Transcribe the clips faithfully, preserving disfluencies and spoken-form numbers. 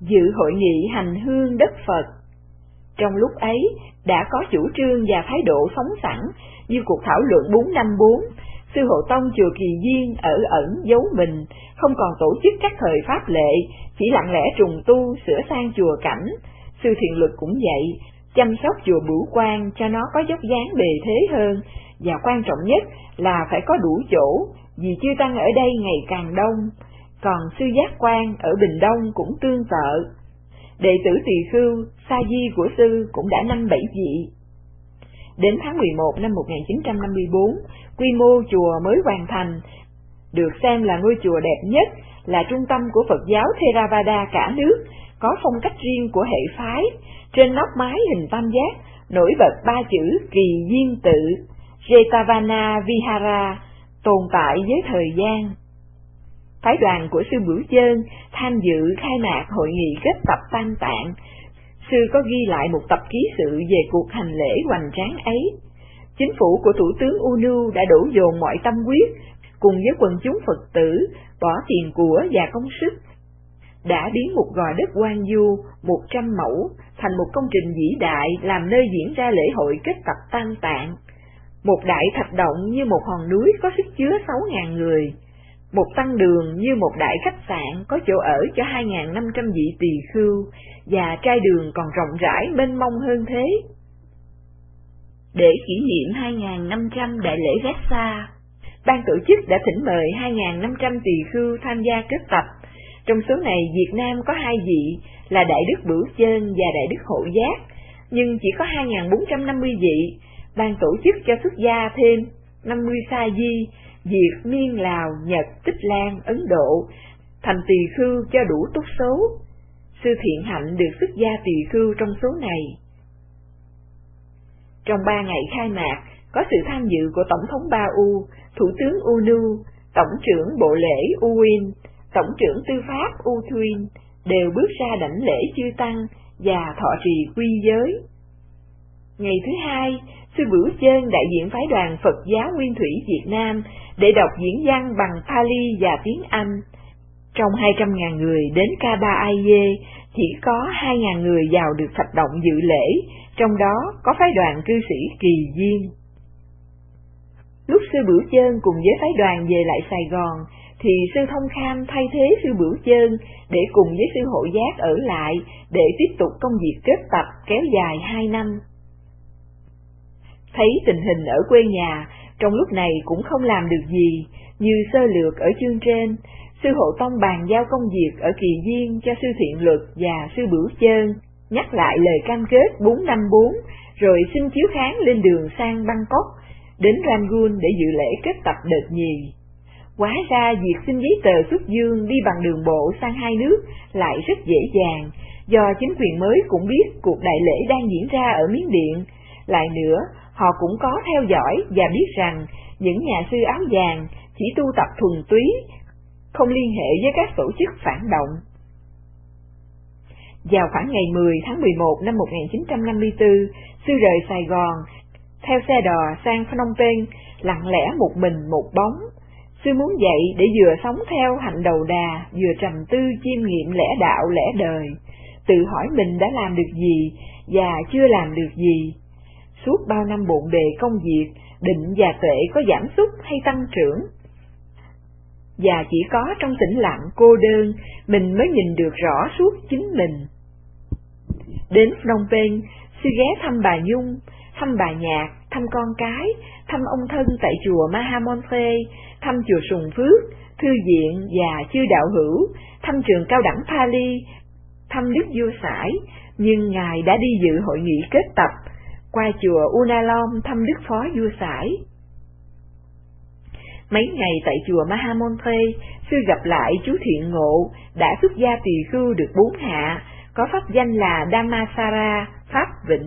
dự hội nghị hành hương đất Phật. Trong lúc ấy, đã có chủ trương và thái độ phóng sẵn như cuộc thảo luận bốn năm bốn, Sư Hộ Tông chùa Kỳ Viên ở ẩn giấu mình, không còn tổ chức các thời pháp lệ, chỉ lặng lẽ trùng tu, sửa sang chùa cảnh. Sư Thiện Luật cũng vậy, chăm sóc chùa Bửu Quang cho nó có dốc dáng bề thế hơn, và quan trọng nhất là phải có đủ chỗ, vì chư tăng ở đây ngày càng đông. Còn Sư Giác Quan ở Bình Đông cũng tương tự. Đệ tử Tỳ Khưu, sa di của sư cũng đã năm bảy vị. Đến tháng mười một năm một nghìn chín trăm năm mươi bốn, quy mô chùa mới hoàn thành, được xem là ngôi chùa đẹp nhất, là trung tâm của Phật giáo Theravada cả nước, có phong cách riêng của hệ phái. Trên nóc mái hình tam giác nổi bật ba chữ Kỳ Viên Tự, Jetavana Vihara, tồn tại với thời gian. Phái đoàn của sư Bửu Chơn tham dự khai mạc hội nghị kết tập Tam Tạng. Sư có ghi lại một tập ký sự về cuộc hành lễ hoành tráng ấy. Chính phủ của Thủ tướng U N U đã đổ dồn mọi tâm huyết, cùng với quần chúng Phật tử, bỏ tiền của và công sức, đã biến một gò đất hoang vu một trăm mẫu thành một công trình vĩ đại, làm nơi diễn ra lễ hội kết tập Tam Tạng. Một đại thạch động như một hòn núi có sức chứa sáu ngàn người. Một tăng đường như một đại khách sạn có chỗ ở cho hai nghìn năm trăm vị tỳ khưu, và trai đường còn rộng rãi mênh mông hơn thế. Để kỷ niệm hai nghìn năm trăm đại lễ Vessa, ban tổ chức đã thỉnh mời hai nghìn năm trăm tỳ khưu tham gia kết tập. Trong số này, Việt Nam có hai vị là Đại Đức Bửu Chơn và Đại Đức Hộ Giác, nhưng chỉ có hai nghìn bốn trăm năm mươi vị. Ban tổ chức cho xuất gia thêm năm mươi sa di, Việt, Miên, Lào, Nhật, Tích Lan, Ấn Độ, thành tỳ khưu cho đủ túc số. Sư Thiện Hạnh được xuất gia tỳ khưu trong số này. Trong ba ngày khai mạc, có sự tham dự của Tổng thống Ba U, Thủ tướng U N U, Tổng trưởng Bộ lễ U Win, Tổng trưởng Tư pháp U Thuyên, đều bước ra đảnh lễ chư tăng và thọ trì quy giới. Ngày thứ hai, Sư Bửu Chơn đại diện phái đoàn Phật giáo Nguyên Thủy Việt Nam để đọc diễn văn bằng Pali và tiếng Anh. Trong hai trăm nghìn người đến Ca Ba Ai Dê, chỉ có hai nghìn người vào được thạch động dự lễ, trong đó có phái đoàn cư sĩ Kỳ Viên. Lúc Sư Bửu Chơn cùng với phái đoàn về lại Sài Gòn, thì Sư Thông Kham thay thế Sư Bửu Chơn để cùng với Sư Hộ Giác ở lại để tiếp tục công việc kết tập kéo dài hai năm. Thấy tình hình ở quê nhà trong lúc này cũng không làm được gì, như sơ lược ở chương trên, Sư Hộ Tông bàn giao công việc ở Kỳ Viên cho Sư Thiện Luật và Sư Bửu Chơn, nhắc lại lời cam kết bốn năm bốn, rồi xin chiếu kháng lên đường sang Bangkok, đến Rangoon để dự lễ kết tập đợt nhì. Hóa ra việc xin giấy tờ xuất dương đi bằng đường bộ sang hai nước lại rất dễ dàng, do chính quyền mới cũng biết cuộc đại lễ đang diễn ra ở Miến Điện. Lại nữa, họ cũng có theo dõi và biết rằng những nhà sư áo vàng chỉ tu tập thuần túy, không liên hệ với các tổ chức phản động. Vào khoảng ngày mười tháng mười một năm một nghìn chín trăm năm mươi tư, Sư rời Sài Gòn, theo xe đò sang Phnom Penh, lặng lẽ một mình một bóng. Sư muốn dậy để vừa sống theo hạnh đầu đà, vừa trầm tư chiêm nghiệm lẽ đạo lẽ đời, tự hỏi mình đã làm được gì và chưa làm được gì. Suốt bao năm bộn bề công việc, định và tuệ có giảm sút hay tăng trưởng? Và chỉ có trong tĩnh lặng cô đơn, mình mới nhìn được rõ suốt chính mình. Đến Phnom Penh, Sư ghé thăm bà Nhung, thăm bà Nhạc, thăm con cái, thăm ông thân tại chùa Maha Monthe, thăm chùa Sùng Phước, thư viện và chư đạo hữu, thăm trường cao đẳng Pali, thăm Đức Vua Sải, nhưng Ngài đã đi dự hội nghị kết tập, qua chùa Unalom thăm Đức Phó Vua Sải. Mấy ngày tại chùa Maha Monthe, Sư gặp lại chú Thiện Ngộ, đã xuất gia tỳ khưu được bốn hạ, có pháp danh là Dhammasara, Pháp Vĩnh.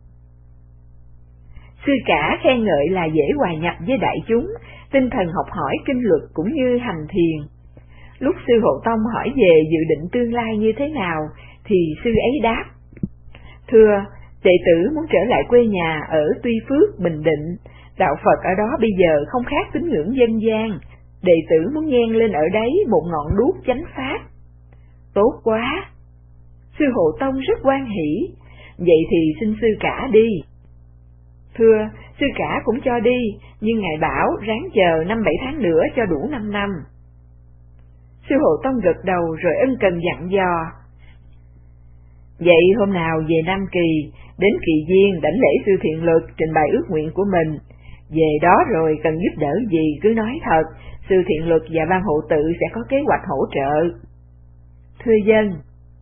Sư cả khen ngợi là dễ hòa nhập với đại chúng, tinh thần học hỏi kinh luật cũng như hành thiền. Lúc Sư Hộ Tông hỏi về dự định tương lai như thế nào, thì Sư ấy đáp: Thưa, đệ tử muốn trở lại quê nhà ở Tuy Phước, Bình Định. Đạo Phật ở đó bây giờ không khác tín ngưỡng dân gian. Đệ tử muốn nhen lên ở đấy một ngọn đuốc chánh pháp. Tốt quá! Sư Hộ Tông rất hoan hỉ, vậy thì xin sư cả đi. Thưa, sư cả cũng cho đi, nhưng ngài bảo ráng chờ năm bảy tháng nữa cho đủ năm năm. Sư Hộ Tông gật đầu rồi ân cần dặn dò. Vậy hôm nào về Nam Kỳ, đến Kỳ Viên đảnh lễ sư Thiện Lực trình bày ước nguyện của mình. Về đó rồi cần giúp đỡ gì cứ nói thật, sư Thiện Lực và ban hộ tự sẽ có kế hoạch hỗ trợ. Thưa dân.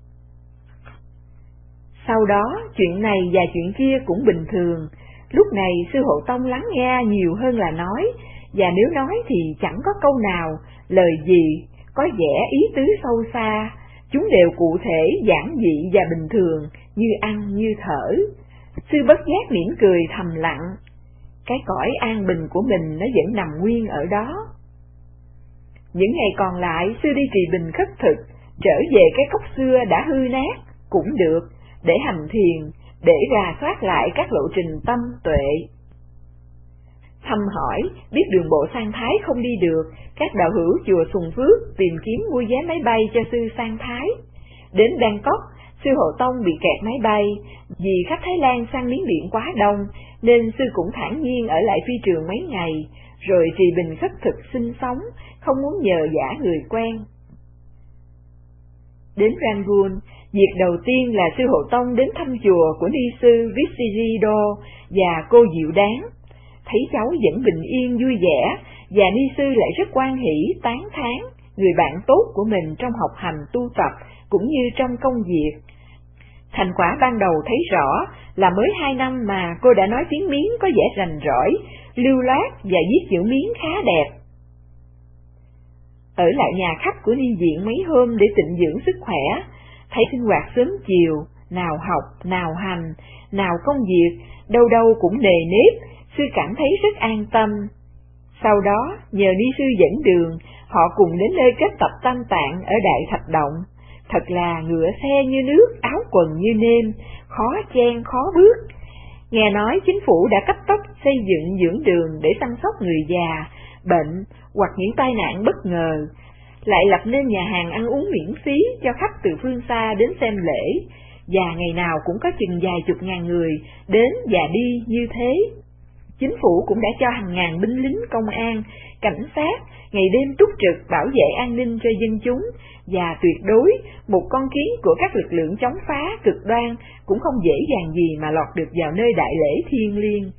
Sau đó, chuyện này và chuyện kia cũng bình thường. Lúc này sư Hộ Tông lắng nghe nhiều hơn là nói, và nếu nói thì chẳng có câu nào, lời gì, có vẻ ý tứ sâu xa. Chúng đều cụ thể, giản dị và bình thường, như ăn như thở. Sư bất giác mỉm cười thầm lặng. Cái cõi an bình của mình nó vẫn nằm nguyên ở đó. Những ngày còn lại, sư đi trì bình khất thực, trở về cái cốc xưa đã hư nát, cũng được, để hành thiền, để rà soát lại các lộ trình tâm tuệ. Thăm hỏi, biết đường bộ sang Thái không đi được, các đạo hữu chùa Sùng Phước tìm kiếm mua vé máy bay cho sư sang Thái. Đến Bangkok, sư Hộ Tông bị kẹt máy bay, vì khách Thái Lan sang Miến Điện quá đông, nên sư cũng thản nhiên ở lại phi trường mấy ngày, rồi trì bình khất thực sinh sống, không muốn nhờ vả người quen. Đến Rangoon, việc đầu tiên là sư Hộ Tông đến thăm chùa của ni sư Visido và cô Diệu Đáng. Thấy cháu vẫn bình yên vui vẻ, và ni sư lại rất hoan hỷ tán thán người bạn tốt của mình trong học hành tu tập cũng như trong công việc. Thành quả ban đầu thấy rõ là mới hai năm mà cô đã nói tiếng Miến có vẻ rành rỏi, lưu loát và viết chữ Miến khá đẹp. Ở lại nhà khách của ni viện mấy hôm để tịnh dưỡng sức khỏe, thấy sinh hoạt sớm chiều, nào học, nào hành, nào công việc, đâu đâu cũng nề nếp, sư cảm thấy rất an tâm. Sau đó, nhờ ni sư dẫn đường, họ cùng đến nơi kết tập tam tạng ở Đại Thạch Động. Thật là ngựa xe như nước, áo quần như nêm, khó chen khó bước. Nghe nói chính phủ đã cấp tốc xây dựng dưỡng đường để săn sóc người già, bệnh hoặc những tai nạn bất ngờ, lại lập nên nhà hàng ăn uống miễn phí cho khách từ phương xa đến xem lễ, và ngày nào cũng có chừng vài chục ngàn người đến và đi như thế. Chính phủ cũng đã cho hàng ngàn binh lính công an, cảnh sát ngày đêm túc trực bảo vệ an ninh cho dân chúng, và tuyệt đối một con kiến của các lực lượng chống phá cực đoan cũng không dễ dàng gì mà lọt được vào nơi đại lễ thiêng liêng.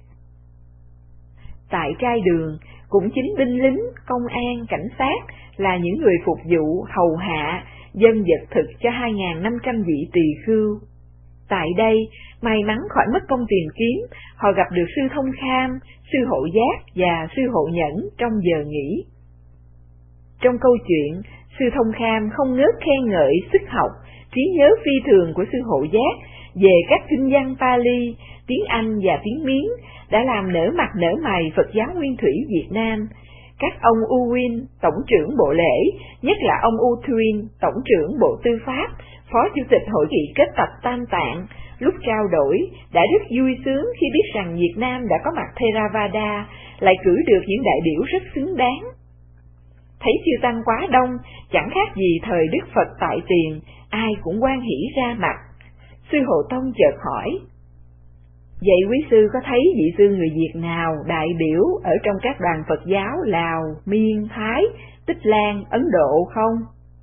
Tại trai đường, cũng chính binh lính, công an, cảnh sát là những người phục vụ, hầu hạ, dân vật thực cho hai nghìn năm trăm vị tỳ khưu. Tại đây, may mắn khỏi mất công tìm kiếm, họ gặp được sư Thông Kham, sư Hộ Giác và sư Hộ Nhẫn trong giờ nghỉ. Trong câu chuyện, sư Thông Kham không ngớt khen ngợi sức học, trí nhớ phi thường của sư Hộ Giác về các kinh văn Pali, tiếng Anh và tiếng Miến đã làm nở mặt nở mày Phật giáo Nguyên Thủy Việt Nam. Các ông U Win, Tổng trưởng Bộ Lễ, nhất là ông U Thuyên, Tổng trưởng Bộ Tư pháp, Phó Chủ tịch Hội nghị kết tập Tam Tạng, lúc trao đổi đã rất vui sướng khi biết rằng Việt Nam đã có mặt Theravada, lại cử được những đại biểu rất xứng đáng. Thấy chư tăng quá đông, chẳng khác gì thời Đức Phật tại tiền, ai cũng hoan hỷ ra mặt. Sư Hộ Tông chợt hỏi, vậy quý sư có thấy vị sư người Việt nào đại biểu ở trong các đoàn Phật giáo Lào, Miên, Thái, Tích Lan, Ấn Độ không?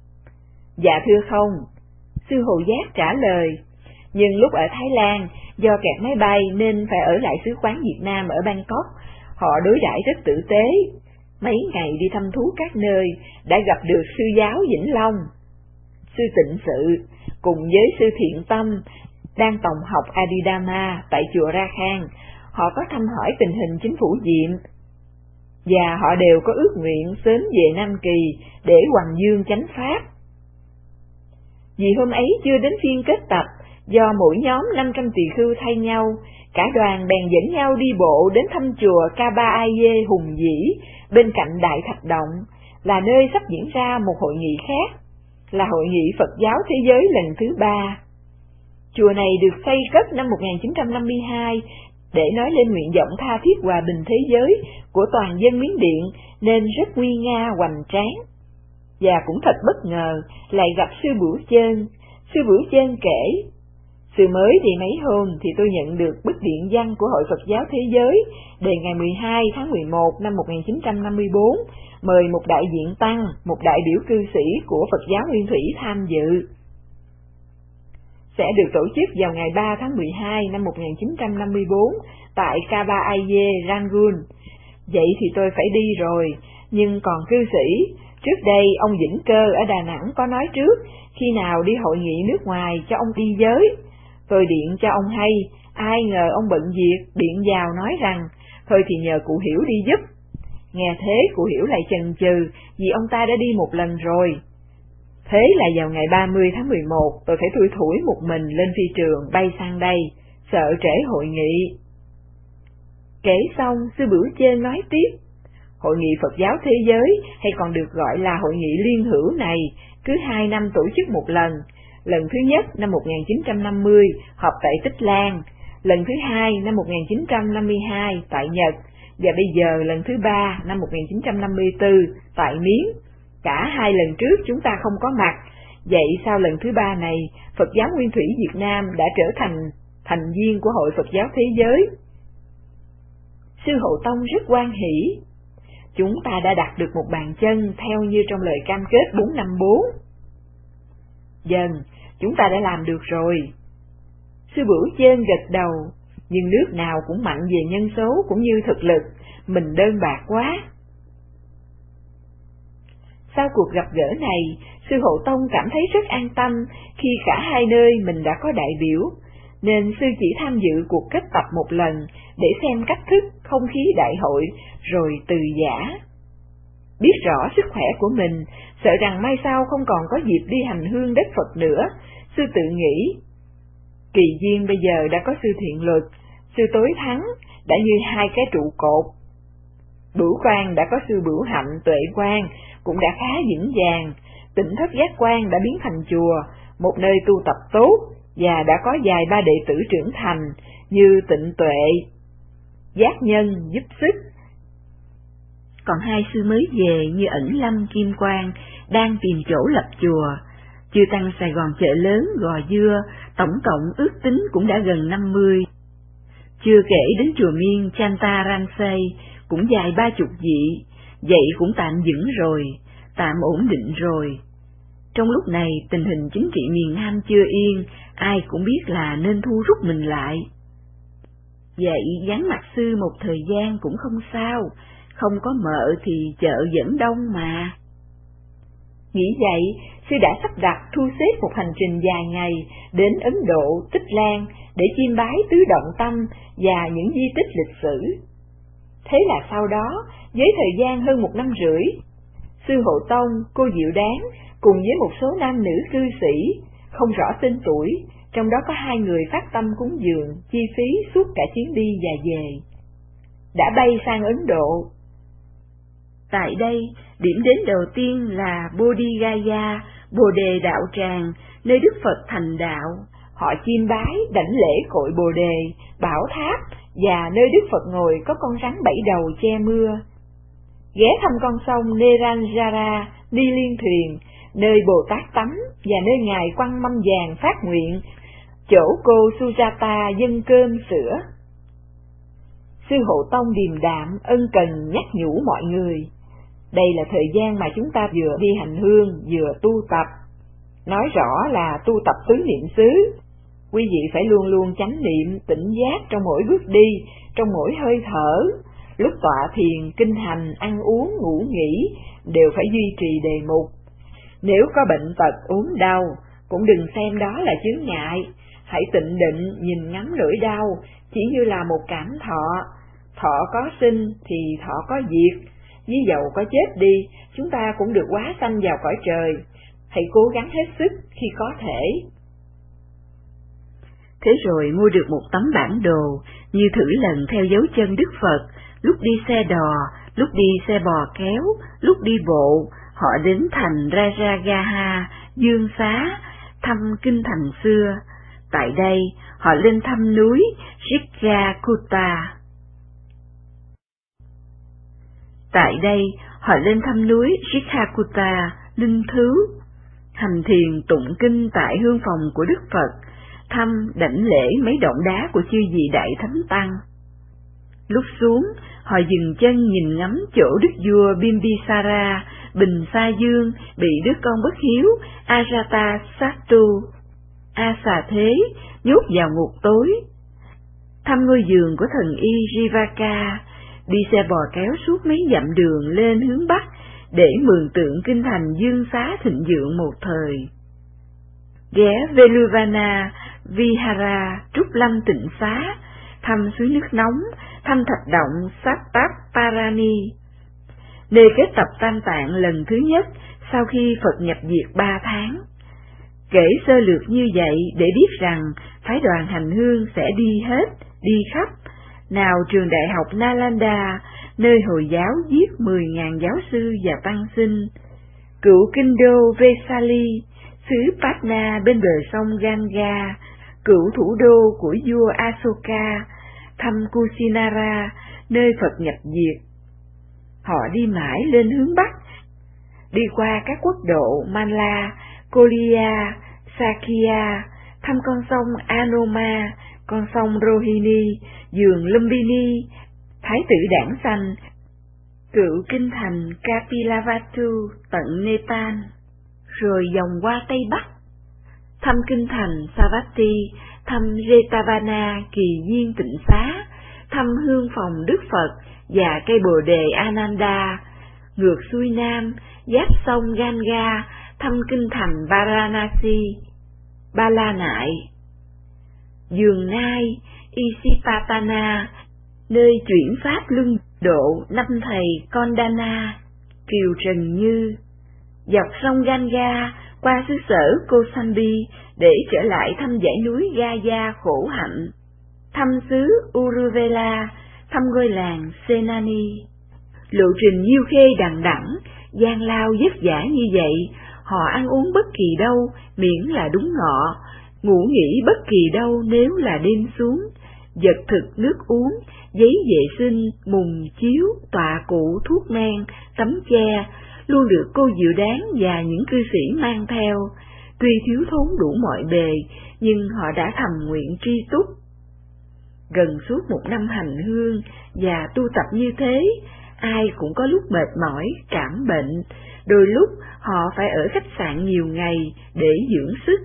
Dạ thưa không, sư Hộ Giác trả lời, nhưng lúc ở Thái Lan, do kẹt máy bay nên phải ở lại sứ quán Việt Nam ở Bangkok, họ đối đãi rất tử tế. Mấy ngày đi thăm thú các nơi, đã gặp được sư giáo Vĩnh Long, sư Tịnh Sự, cùng với sư Thiện Tâm, đang tòng học Adidama tại chùa Ra Khang. Họ có thăm hỏi tình hình chính phủ Diệm, và họ đều có ước nguyện sớm về Nam Kỳ để hoằng dương chánh pháp. Vì hôm ấy chưa đến phiên kết tập, do mỗi nhóm năm trăm tỳ khưu thay nhau, cả đoàn bèn dẫn nhau đi bộ đến thăm chùa Kaba-aye hùng vĩ bên cạnh Đại Thạch Động, là nơi sắp diễn ra một hội nghị khác, là Hội nghị Phật giáo Thế giới lần thứ ba. Chùa này được xây cất năm một nghìn chín trăm năm mươi hai để nói lên nguyện vọng tha thiết hòa bình thế giới của toàn dân Miến Điện, nên rất nguy nga hoành tráng. Và cũng thật bất ngờ lại gặp sư Bửu Chơn, Sư Bửu Chân kể, sư mới đi mấy hôm thì tôi nhận được bức điện văn của Hội Phật giáo Thế giới đề ngày mười hai tháng mười một năm một nghìn chín trăm năm mươi bốn, mời một đại diện tăng, một đại biểu cư sĩ của Phật giáo Nguyên Thủy tham dự. Sẽ được tổ chức vào ngày ba tháng mười hai năm một nghìn chín trăm năm mươi bốn tại Kaba Aye, Rangoon. Vậy thì tôi phải đi rồi, nhưng còn cư sĩ, trước đây ông Vĩnh Cơ ở Đà Nẵng có nói trước, khi nào đi hội nghị nước ngoài cho ông đi với. Tôi điện cho ông hay, ai ngờ ông bận việc, điện vào nói rằng, thôi thì nhờ cụ Hiểu đi giúp. Nghe thế cụ Hiểu lại chần chừ, vì ông ta đã đi một lần rồi. Thế là vào ngày ba mươi tháng mười một, tôi phải thui thủi một mình lên phi trường bay sang đây, sợ trễ hội nghị. Kể xong, sư Bửu Chân nói tiếp, Hội nghị Phật giáo Thế giới, hay còn được gọi là Hội nghị Liên hữu này, cứ hai năm tổ chức một lần. Lần thứ nhất năm một nghìn chín trăm năm mươi họp tại Tích Lan, lần thứ hai năm một nghìn chín trăm năm mươi hai tại Nhật, và bây giờ lần thứ ba năm một nghìn chín trăm năm mươi tư tại Miến. Cả hai lần trước chúng ta không có mặt, vậy sau lần thứ ba này, Phật giáo Nguyên Thủy Việt Nam đã trở thành thành viên của Hội Phật giáo Thế giới. Sư Hộ Tông rất hoan hỷ. Chúng ta đã đặt được một bàn chân theo như trong lời cam kết bốn năm bốn. Dần, chúng ta đã làm được rồi. Sư Bửu Chân gật đầu, nhưng nước nào cũng mạnh về nhân số cũng như thực lực, mình đơn bạc quá. Sau cuộc gặp gỡ này, sư Hộ Tông cảm thấy rất an tâm khi cả hai nơi mình đã có đại biểu, nên sư chỉ tham dự cuộc kết tập một lần để xem cách thức, không khí đại hội, rồi từ giã. Biết rõ sức khỏe của mình, sợ rằng mai sau không còn có dịp đi hành hương đất Phật nữa, sư tự nghĩ, Kỳ Duyên bây giờ đã có sư Thiện Luật, sư Tối Thắng, đã như hai cái trụ cột. Bửu Quang đã có sư Bửu Hạnh, Tuệ Quang, cũng đã khá vững vàng. Tỉnh Thất Giác Quan đã biến thành chùa, một nơi tu tập tốt, và đã có vài ba đệ tử trưởng thành như Tịnh Tuệ, Giác Nhân giúp sức. Còn hai sư mới về như Ẩn Lâm, Kim Quang đang tìm chỗ lập chùa. Chư tăng Sài Gòn Chợ Lớn, Gò Dưa, tổng cộng ước tính cũng đã gần năm mươi. Chưa kể đến chùa Miên Chantaransay cũng dài ba chục vị, vậy cũng tạm vững rồi, tạm ổn định rồi. Trong lúc này tình hình chính trị miền Nam chưa yên, ai cũng biết là nên thu rút mình lại. Vậy vắng mặt sư một thời gian cũng không sao, không có mợ thì chợ vẫn đông mà. Nghĩ vậy, sư đã sắp đặt thu xếp một hành trình dài ngày đến Ấn Độ, Tích Lan để chiêm bái tứ động tâm và những di tích lịch sử. Thế là sau đó, với thời gian hơn một năm rưỡi, sư Hộ Tông, cô Diệu Đáng cùng với một số nam nữ cư sĩ, không rõ tên tuổi, trong đó có hai người phát tâm cúng dường, chi phí suốt cả chuyến đi và về, đã bay sang Ấn Độ. Tại đây, điểm đến đầu tiên là Bodhi Gaya, Bồ Đề Đạo Tràng, nơi Đức Phật thành đạo. Họ chiêm bái, đảnh lễ cội Bồ Đề, bảo tháp và nơi Đức Phật ngồi có con rắn bảy đầu che mưa. Ghé thăm con sông Neranjara, Ni Liên Thuyền, nơi Bồ Tát tắm và nơi Ngài quăng mâm vàng phát nguyện, chỗ cô Sujata dâng cơm sữa. Sư Hộ Tông điềm đạm, ân cần nhắc nhủ mọi người. Đây là thời gian mà chúng ta vừa đi hành hương, vừa tu tập. Nói rõ là tu tập tứ niệm xứ. Quý vị phải luôn luôn chánh niệm, tỉnh giác trong mỗi bước đi, trong mỗi hơi thở. Lúc tọa thiền, kinh hành, ăn uống, ngủ nghỉ, đều phải duy trì đề mục. Nếu có bệnh tật, ốm đau, cũng đừng xem đó là chướng ngại. Hãy tịnh định, nhìn ngắm nỗi đau, chỉ như là một cảm thọ. Thọ có sinh thì thọ có diệt. Ví dầu có chết đi, chúng ta cũng được hóa sanh vào cõi trời. Hãy cố gắng hết sức khi có thể. Thế rồi mua được một tấm bản đồ, như thử lần theo dấu chân Đức Phật, lúc đi xe đò, lúc đi xe bò kéo, lúc đi bộ, họ đến thành Rajagaha, Dương Xá, thăm kinh thành xưa. Tại đây, họ lên thăm núi Rikakuta. Tại đây, họ lên thăm núi Rikakuta, linh thứ. hành thiền tụng kinh tại hương phòng của Đức Phật, thăm đảnh lễ mấy động đá của chư vị Đại Thánh Tăng. Lúc xuống, họ dừng chân nhìn ngắm chỗ đức vua Bimbisara, Bình Sa Dương, bị đứa con bất hiếu Ajatasattu, A Xà Thế, nhốt vào ngục tối. Thăm ngôi giường của thần y Jivaka, đi xe bò kéo suốt mấy dặm đường lên hướng Bắc, để mường tượng kinh thành Dương Xá thịnh vượng một thời. Ghé Veluvana, Vihara, Trúc Lâm Tịnh Xá, thăm suối nước nóng, thăm thạch động Sattvaparani, nơi kết tập Tam Tạng lần thứ nhất sau khi Phật nhập diệt ba tháng. Kể sơ lược như vậy để biết rằng phái đoàn hành hương sẽ đi hết, đi khắp, nào trường đại học Nalanda, nơi Hồi giáo giết mười ngàn giáo sư và tăng sinh, cựu kinh đô Vesali, xứ Patna bên bờ sông Ganga, cựu thủ đô của vua Asoka, thăm Kusinara, nơi Phật nhập diệt. Họ đi mãi lên hướng Bắc, đi qua các quốc độ Manla, Kolia, Sakya, thăm con sông Anoma, con sông Rohini, vườn Lumbini, Thái tử Đảng Xanh, cựu kinh thành Kapilavatthu tận Nepal, rồi vòng qua Tây Bắc, thăm kinh thành Savatthi, thăm Jetavana kỳ viên tịnh xá, thăm hương phòng Đức Phật và cây bồ đề Ananda, ngược xuôi nam, giáp sông Ganga, thăm kinh thành Varanasi, Ba La Nại, vườn Nai, Isipatana, nơi chuyển pháp luân độ năm thầy Kondana, Kiều Trần Như, dọc sông Ganga qua xứ sở Kosambi để trở lại thăm dãy núi Gaya khổ hạnh, thăm xứ Uruvela, thăm ngôi làng Senani. Lộ trình nhiêu khê đằng đẵng, gian lao vất vả như vậy, họ ăn uống bất kỳ đâu miễn là đúng ngọ, ngủ nghỉ bất kỳ đâu nếu là đêm xuống, vật thực nước uống, giấy vệ sinh, mùng chiếu, tọa cụ, thuốc men, tấm che, luôn được cô dịu đáng và những cư sĩ mang theo. Tuy thiếu thốn đủ mọi bề, nhưng họ đã thầm nguyện tri túc. Gần suốt một năm hành hương và tu tập như thế, ai cũng có lúc mệt mỏi, cảm bệnh, đôi lúc họ phải ở khách sạn nhiều ngày để dưỡng sức.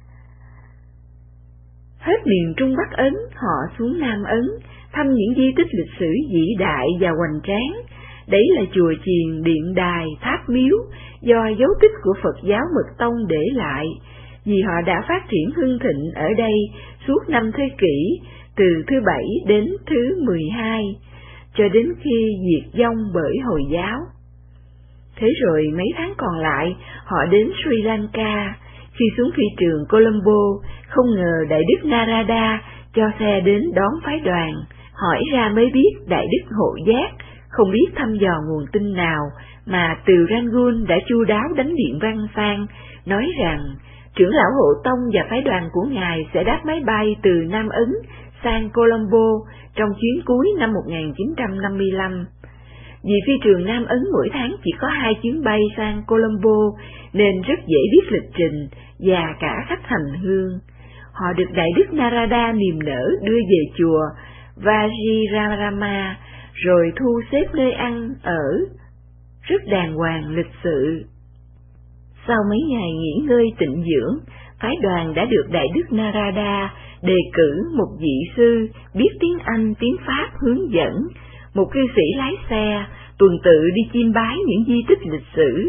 Hết miền Trung Bắc Ấn, họ xuống Nam Ấn, thăm những di tích lịch sử vĩ đại và hoành tráng. Đấy là chùa chiền, điện đài, tháp miếu, do dấu tích của Phật giáo Mật Tông để lại, vì họ đã phát triển hưng thịnh ở đây suốt năm thế kỷ, từ thứ bảy đến thứ mười hai, cho đến khi diệt vong bởi Hồi giáo. Thế rồi mấy tháng còn lại, họ đến Sri Lanka. Khi xuống phi trường Colombo, không ngờ Đại Đức Narada cho xe đến đón phái đoàn. Hỏi ra mới biết Đại Đức Hộ Giác không biết thăm dò nguồn tin nào mà từ Rangoon đã chu đáo đánh điện văn sang, nói rằng trưởng lão Hộ Tông và phái đoàn của ngài sẽ đáp máy bay từ Nam Ấn sang Colombo trong chuyến cuối năm một nghìn chín trăm năm mươi lăm. Vì phi trường Nam Ấn mỗi tháng chỉ có hai chuyến bay sang Colombo nên rất dễ biết lịch trình và cả khách hành hương. Họ được Đại Đức Narada niềm nở đưa về chùa Vajirarama, rồi thu xếp nơi ăn ở rất đàng hoàng lịch sự. Sau mấy ngày nghỉ ngơi tịnh dưỡng, phái đoàn đã được Đại Đức Narada đề cử một vị sư biết tiếng Anh, tiếng Pháp hướng dẫn, một cư sĩ lái xe, tuần tự đi chiêm bái những di tích lịch sử.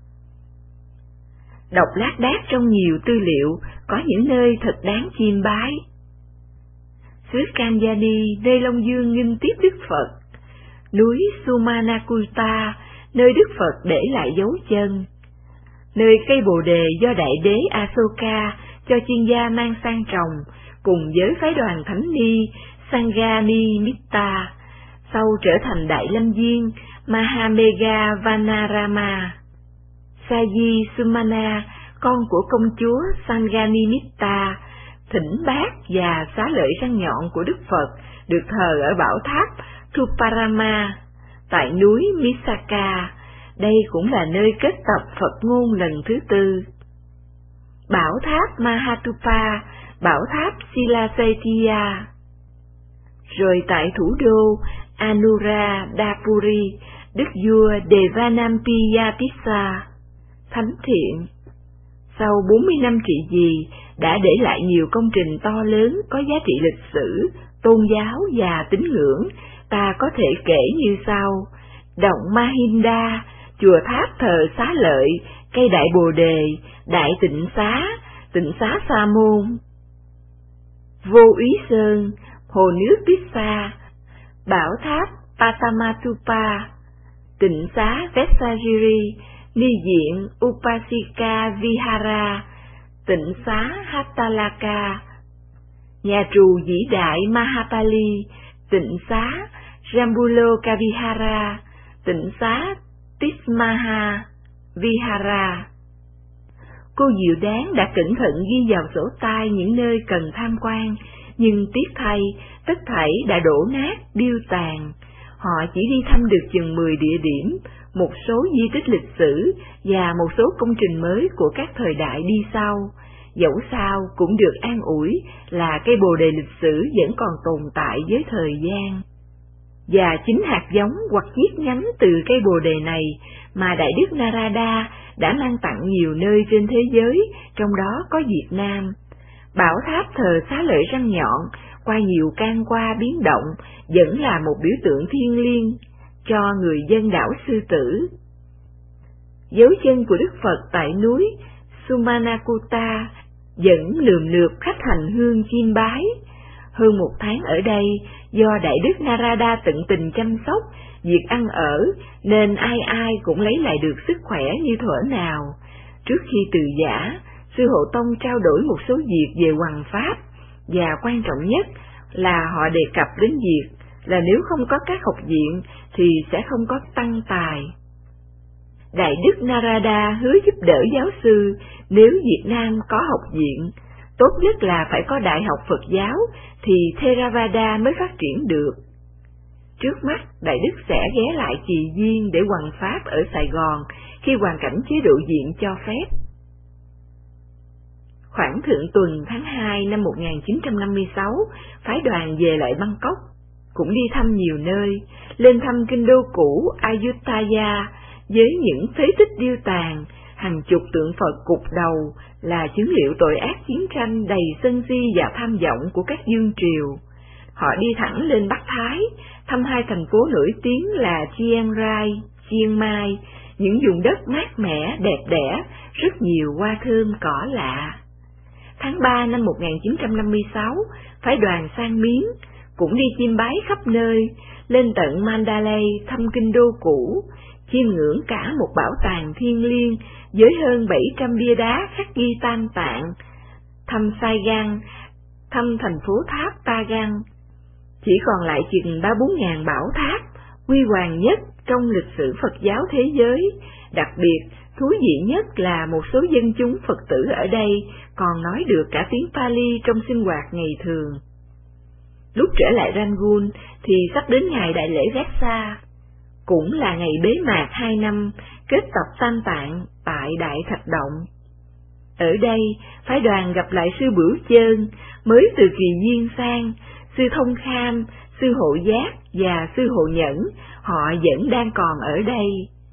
Đọc lác đác trong nhiều tư liệu, có những nơi thật đáng chiêm bái. Xứ Kalyani, nơi Long Dương nghinh tiếp Đức Phật. Núi Sumanakuta, nơi Đức Phật để lại dấu chân. Nơi cây bồ đề do Đại Đế Asoka cho chuyên gia mang sang trồng, cùng với phái đoàn Thánh Ni Sangani Mitta, sau trở thành Đại Lâm Viên Mahamega Vanarama. Saji Sumana, con của công chúa Sanganimitta, thỉnh bát và xá lợi răng nhọn của Đức Phật được thờ ở bảo tháp Thuparama tại núi Misaka. Đây cũng là nơi kết tập Phật ngôn lần thứ tư. bảo tháp Mahatupa, bảo tháp Silasethiya. Rồi tại thủ đô Anuradhapuri, đức vua Devanampiyatissa, thánh thiện, sau bốn mươi năm trị vì, đã để lại nhiều công trình to lớn có giá trị lịch sử, tôn giáo và tín ngưỡng, ta có thể kể như sau: động Mahinda, chùa tháp thờ Xá Lợi, cây đại bồ đề, đại tịnh xá, tịnh xá Sa môn, Vô Úy Sơn, hồ nước Tissa, bảo tháp Patamatupa, tịnh xá Vesagiri, ni viện Upasika Vihara, tịnh xá Hattalaka, nhà trù vĩ đại Mahapali, tịnh xá Rambuloka Vihara, tịnh xá Tismaha Vihara. Cô Diệu Đáng đã cẩn thận ghi vào sổ tay những nơi cần tham quan, nhưng tiếc thay, tất thảy đã đổ nát, điêu tàn. Họ chỉ đi thăm được chừng mười địa điểm, một số di tích lịch sử và một số công trình mới của các thời đại đi sau. Dẫu sao cũng được an ủi là cây bồ đề lịch sử vẫn còn tồn tại với thời gian. Và chính hạt giống hoặc chiết nhánh từ cây bồ đề này mà Đại Đức Narada đã mang tặng nhiều nơi trên thế giới, trong đó có Việt Nam. Bảo tháp thờ Xá Lợi răng nhọn, qua nhiều can qua biến động, vẫn là một biểu tượng thiêng liêng cho người dân đảo Sư Tử. Dấu chân của Đức Phật tại núi Sumanakuta vẫn lườm lượp khách hành hương chiêm bái. Hơn một tháng ở đây, do Đại Đức Narada tận tình chăm sóc việc ăn ở, nên ai ai cũng lấy lại được sức khỏe như thuở nào. Trước khi từ giả, Sư Hộ Tông trao đổi một số việc về hoằng pháp, và quan trọng nhất là họ đề cập đến việc là nếu không có các học viện thì sẽ không có tăng tài. Đại Đức Narada hứa giúp đỡ giáo sư nếu Việt Nam có học viện, tốt nhất là phải có đại học Phật giáo thì Theravada mới phát triển được. Trước mắt, Đại Đức sẽ ghé lại Kỳ Viên để hoằng pháp ở Sài Gòn khi hoàn cảnh chế độ viện cho phép. Khoảng thượng tuần tháng hai năm một nghìn chín trăm năm mươi sáu, phái đoàn về lại Bangkok, cũng đi thăm nhiều nơi, lên thăm kinh đô cũ Ayutthaya với những phế tích điêu tàn, hàng chục tượng Phật cục đầu là chứng liệu tội ác chiến tranh đầy sân si và tham vọng của các vương triều. Họ đi thẳng lên Bắc Thái, thăm hai thành phố nổi tiếng là Chiang Rai, Chiang Mai, những vùng đất mát mẻ, đẹp đẽ, rất nhiều hoa thơm cỏ lạ. Tháng ba năm một nghìn chín trăm năm mươi sáu, phái đoàn sang Miến, cũng đi chiêm bái khắp nơi, lên tận Mandalay thăm kinh đô cũ, chiêm ngưỡng cả một bảo tàng thiêng liêng với hơn bảy trăm bia đá khắc ghi Tam Tạng, thăm Saigon, thăm thành phố tháp Pagan. Chỉ còn lại chừng ba bốn ngàn bảo tháp, huy hoàng nhất trong lịch sử Phật giáo thế giới. Đặc biệt, thú vị nhất là một số dân chúng Phật tử ở đây còn nói được cả tiếng Pali trong sinh hoạt ngày thường. Lúc trở lại Rangoon thì sắp đến ngày đại lễ Vesa, cũng là ngày bế mạc hai năm kết tập Tam Tạng tại Đại Thạch Động. Ở đây, phái đoàn gặp lại sư Bửu Chơn, mới từ Kỳ Viên sang, sư Thông Kham, sư Hộ Giác và sư Hộ Nhẫn, họ vẫn đang còn ở đây.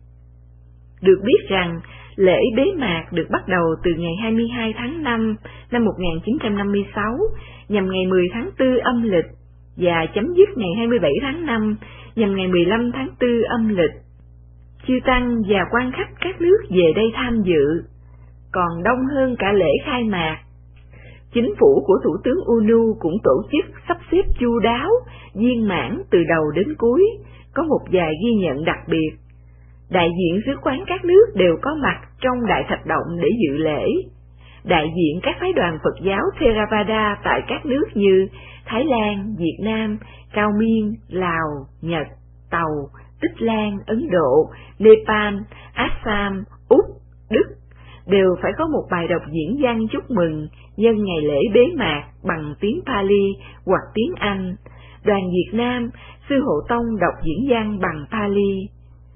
Được biết rằng, lễ bế mạc được bắt đầu từ ngày hai mươi hai tháng năm năm một nghìn chín trăm năm mươi sáu, nhằm ngày mười tháng tư âm lịch, và chấm dứt ngày hai mươi bảy tháng năm, nhằm ngày mười lăm tháng tư âm lịch. Chư Tăng và quan khách các nước về đây tham dự, còn đông hơn cả lễ khai mạc. Chính phủ của Thủ tướng Unu cũng tổ chức sắp xếp chu đáo, viên mãn từ đầu đến cuối, có một vài ghi nhận đặc biệt. Đại diện sứ quán các nước đều có mặt trong Đại Thạch Động để dự lễ. Đại diện các phái đoàn Phật giáo Theravada tại các nước như Thái Lan, Việt Nam, Cao Miên, Lào, Nhật, Tàu, Tích Lan, Ấn Độ, Nepal, Assam, Úc, Đức đều phải có một bài đọc diễn văn chúc mừng nhân ngày lễ bế mạc bằng tiếng Pali hoặc tiếng Anh. Đoàn Việt Nam, sư Hộ Tông đọc diễn văn bằng Pali.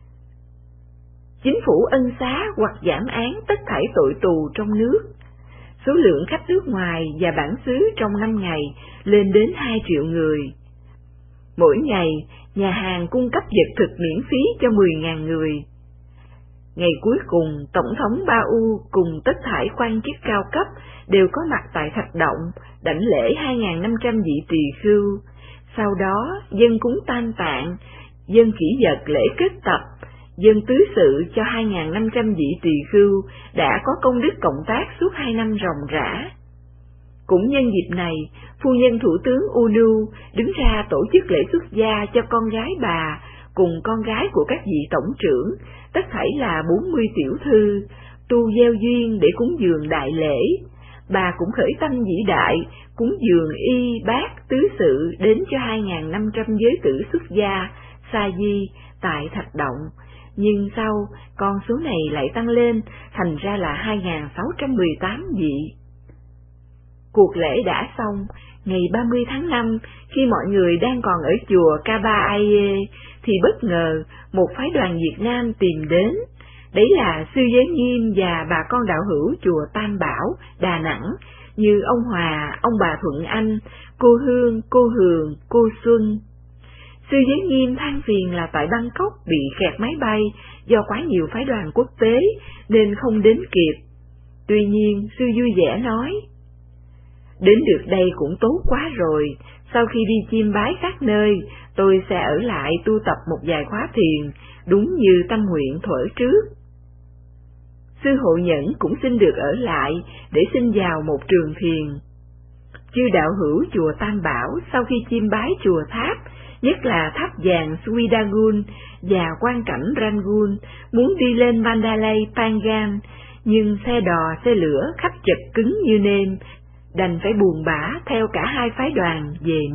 Chính phủ ân xá hoặc giảm án tất thảy tội tù trong nước. số lượng khách nước ngoài và bản xứ trong năm ngày lên đến hai triệu người. Mỗi ngày, nhà hàng cung cấp vật thực miễn phí cho mười nghìn người. Ngày cuối cùng, Tổng thống Ba U cùng tất thảy quan chức cao cấp đều có mặt tại Thạch Động, đảnh lễ hai nghìn năm trăm vị tỳ khưu. Sau đó, dân cúng tam tạng, dân kỷ vật lễ kết tập, dân tứ sự cho hai nghìn năm trăm vị tỳ khưu đã có công đức cộng tác suốt hai năm ròng rã. Cũng nhân dịp này, phu nhân Thủ tướng Unu đứng ra tổ chức lễ xuất gia cho con gái bà cùng con gái của các vị tổng trưởng, tất thảy là bốn mươi tiểu thư, tu gieo duyên để cúng dường đại lễ. Bà cũng khởi tâm vĩ đại, cúng dường y bát tứ sự đến cho hai nghìn năm trăm giới tử xuất gia, sa di, tại Thạch Động. Nhưng sau, con số này lại tăng lên, thành ra là hai nghìn sáu trăm mười tám vị. Cuộc lễ đã xong, ngày ba mươi tháng năm, khi mọi người đang còn ở chùa Kabaye, thì bất ngờ một phái đoàn Việt Nam tìm đến. Đấy là Sư Giới Nghiêm và bà con đạo hữu chùa Tam Bảo, Đà Nẵng, như ông Hòa, ông bà Thuận Anh, cô Hương, cô Hường, cô Xuân. Sư Giới Nghiêm than phiền là tại Bangkok bị kẹt máy bay do quá nhiều phái đoàn quốc tế nên không đến kịp. Tuy nhiên, sư vui vẻ nói, đến được đây cũng tốt quá rồi, sau khi đi chiêm bái các nơi, tôi sẽ ở lại tu tập một vài khóa thiền, đúng như tâm nguyện thuở trước. Sư Hộ Nhẫn cũng xin được ở lại để xin vào một trường thiền. Chư đạo hữu chùa Tam Bảo sau khi chiêm bái chùa Tháp, nhất là tháp vàng Swidagun và quan cảnh Rangoon, muốn đi lên Mandalay Pangan, nhưng xe đò, xe lửa khách chật cứng như nêm, đành phải buồn bã theo cả hai phái đoàn về